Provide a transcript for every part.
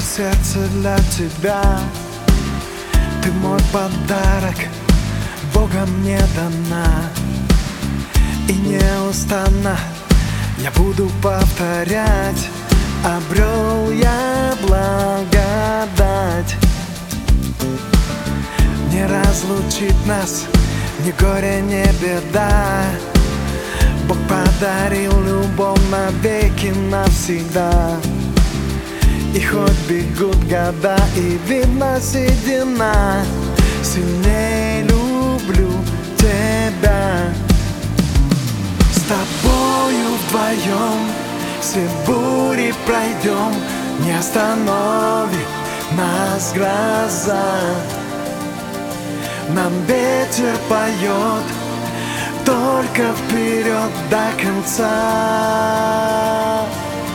сердце для тебя. Ты мой подарок, Богом мне дана. И неустанно я буду повторять: обрел я благодать. Не разлучит нас ни горе, ни беда. Бог подарил любовь навеки, навсегда. И хоть бегут года, и видно седина, сильней люблю тебя. С тобою вдвоем все бури пройдем, не остановит нас гроза. Нам ветер поет только вперед до конца.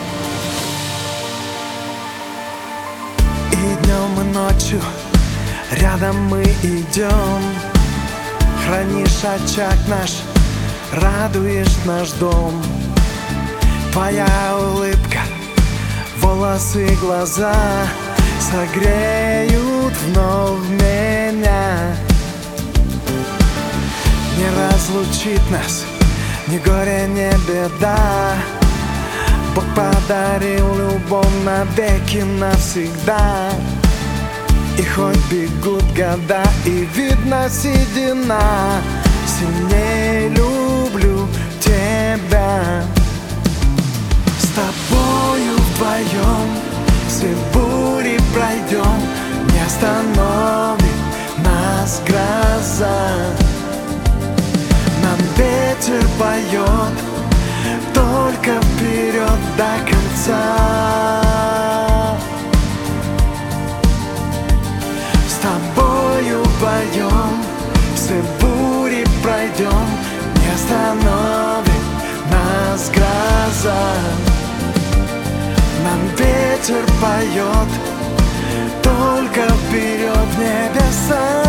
И днем, и ночью рядом мы идем. Хранишь очаг наш, радуешь наш дом. Твоя улыбка, волосы, глаза согреют вновь меня. Не разлучит нас ни горе, ни беда. Бог подарил любовь навеки, навсегда. И хоть бегут года, и видно седина, сильней люблю тебя. С тобою вдвоем все бури пройдем, не остановит нас гроза. Нам ветер поет только вперед до конца. С тобою вдвоем все бури пройдем, не остановит нас гроза. Нам ветер поет только вперед в небеса.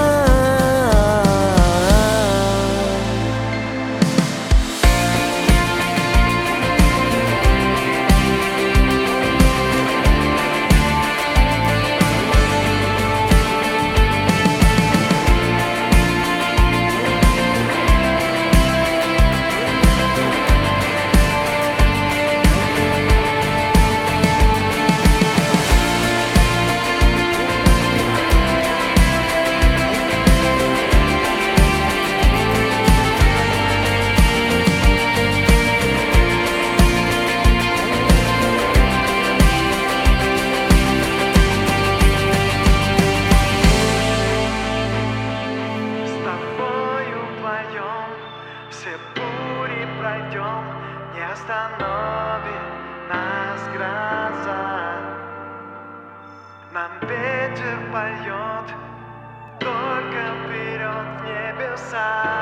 Все бури пройдем, не остановит нас гроза. Нам ветер поет только вперед в небеса.